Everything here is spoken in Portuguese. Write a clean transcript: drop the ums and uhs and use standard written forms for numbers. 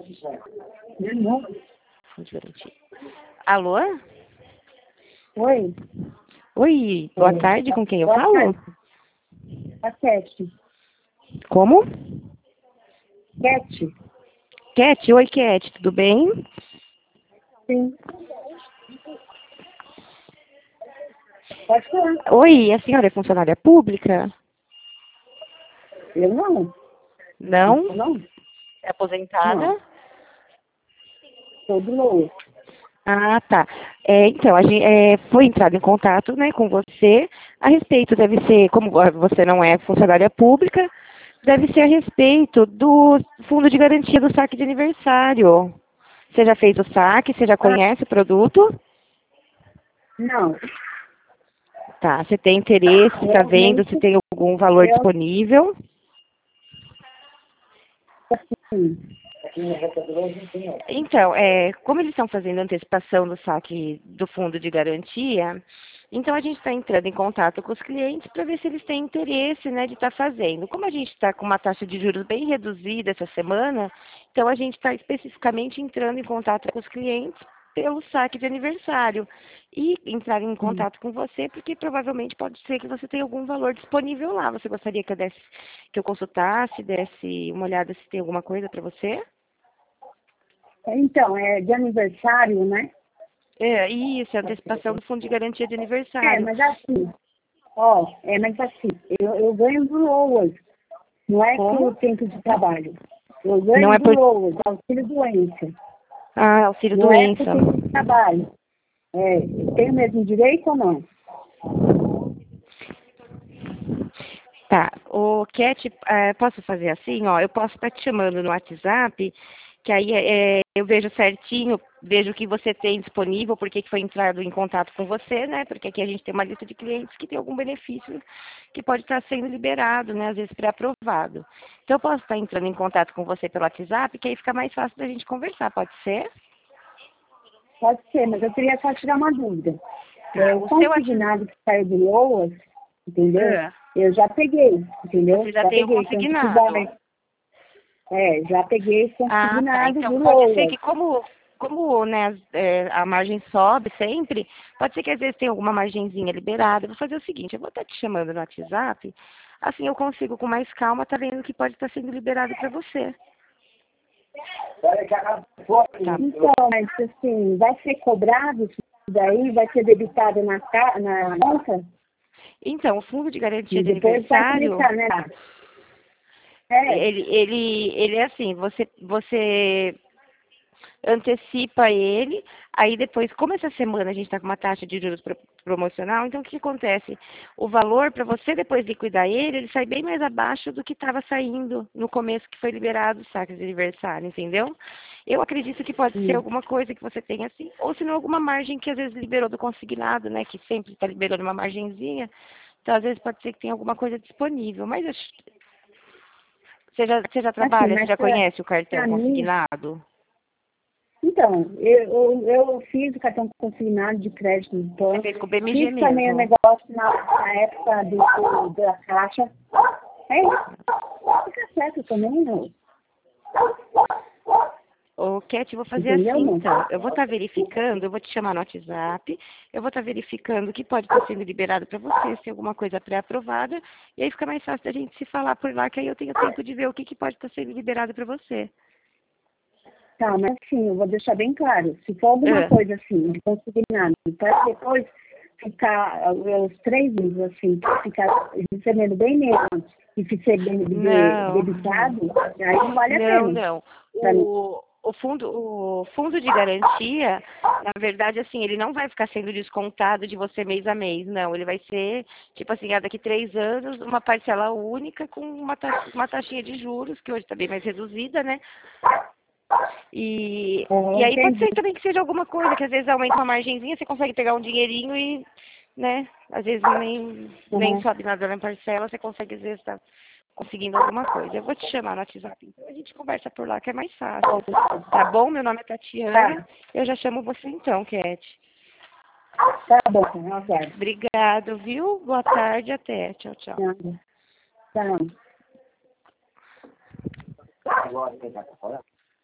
Fundo de garantia. Alô? Oi. Oi, boa tarde, com quem eu Boa falo? tarde. A Cat. Como? Cat? Cat, oi Cat, tudo bem? Sim. Pode falar. Oi, a senhora é funcionária pública? Eu não. Não? Eu não. É aposentada? Não. Sou do Lourdes. Ah, tá. Então, foi entrado em contato, né, com você a respeito, deve ser, como você não é funcionária pública, deve ser a respeito do fundo de garantia do saque de aniversário. Você já fez o saque? Você já Ah, conhece o produto? não. Tá. Você tem interesse, está vendo se Realmente, tem algum valor eu, disponível? assim, Então, como eles estão fazendo antecipação do saque do fundo de garantia, então a gente está entrando em contato com os clientes para ver se eles têm interesse, né, de estar fazendo. Como a gente está com uma taxa de juros bem reduzida essa semana, então a gente está especificamente entrando em contato com os clientes pelo saque de aniversário e entrar em contato com você, porque provavelmente pode ser que você tenha algum valor disponível lá. Você gostaria que eu consultasse, desse uma olhada se tem alguma coisa para você? então, é de aniversário, né? Isso, é antecipação do fundo de garantia de aniversário. Mas assim, mas assim, eu ganho do Loas, não é Como? por tempo de trabalho. Eu Não ganho é do por... Loas, auxílio doença. Ah, auxílio Não é por doença. tempo de trabalho. Eu tenho o mesmo direito ou não? Tá. O Cat, posso fazer assim, ó? Eu posso estar te chamando no WhatsApp, que aí eu vejo certinho, vejo o que você tem disponível, porque que foi entrado em contato com você, né? Porque aqui a gente tem uma lista de clientes que tem algum benefício que pode estar sendo liberado, né? Às vezes pré-aprovado. Então eu posso estar entrando em contato com você pelo WhatsApp, que aí fica mais fácil da gente conversar, pode ser? Pode ser, mas eu queria só tirar uma dúvida. Tá. O O seu consignado que saiu do Loas, entendeu? WhatsApp. Eu já peguei, entendeu? Você já Já tem o peguei. Então, se quiser, consignado. já peguei o Ah, tá. consignado Então do pode ser Loas. que como né, a margem sobe sempre, pode ser que às vezes tenha alguma margenzinha liberada. Eu vou fazer o seguinte, eu vou estar te chamando no WhatsApp, assim eu consigo com mais calma tá vendo o que pode estar sendo liberado para você. Tá. Então, mas assim, vai ser cobrado isso daí? Vai ser debitado na conta? Então, o fundo de garantia E de depois vai aniversário, começar, né? É, ele é assim, você antecipa ele, aí depois, como essa semana a gente está com uma taxa de juros promocional, então o que acontece? O valor, para você depois liquidar ele sai bem mais abaixo do que estava saindo no começo que foi liberado o saque de aniversário, entendeu? Eu acredito que pode ser alguma coisa que você tenha assim, ou se não alguma margem que às vezes liberou do consignado, né, que sempre está liberando uma margenzinha, então às vezes pode ser que tenha alguma coisa disponível, mas você já assim, trabalha, você mas já conhece o cartão pra mim, consignado? então, eu fiz o cartão consignado de crédito no Você banco, fez com o BMG fiz também o mesmo? negócio na época da Caixa. Fica certo também, não. Ô, Cat, eu vou fazer Entendeu, assim, não? então. Eu vou estar verificando, eu vou te chamar no WhatsApp, eu vou estar verificando o que pode estar sendo liberado para você, se é alguma coisa pré-aprovada, e aí fica mais fácil da gente se falar por lá, que aí eu tenho tempo de ver o que pode estar sendo liberado para você. Tá, mas assim, eu vou deixar bem claro. Se for alguma Ah, coisa assim, de consignado, para depois ficar os 3 meses, assim, ficar recebendo bem menos e ser não, debitado, aí não vale a não, pena. não. Pra mim. O fundo de garantia, na verdade, assim, ele não vai ficar sendo descontado de você mês a mês, não. Ele vai ser, tipo assim, daqui 3 anos, uma parcela única com uma taxinha de juros, que hoje está bem mais reduzida, né? E aí pode Entendi. ser também que seja alguma coisa, que às vezes aumenta uma margenzinha, você consegue pegar um dinheirinho e, né, às vezes nem Uhum. sobe nada na parcela, você consegue às vezes estar conseguindo alguma coisa. Eu vou te chamar no WhatsApp, então a gente conversa por lá, que é mais fácil. Tá bom? Meu nome é Tatiana, Tá, eu já chamo você então, Cat. tá bom, obrigada. Obrigado, viu? Boa tarde, até. Tchau, tchau. Tá.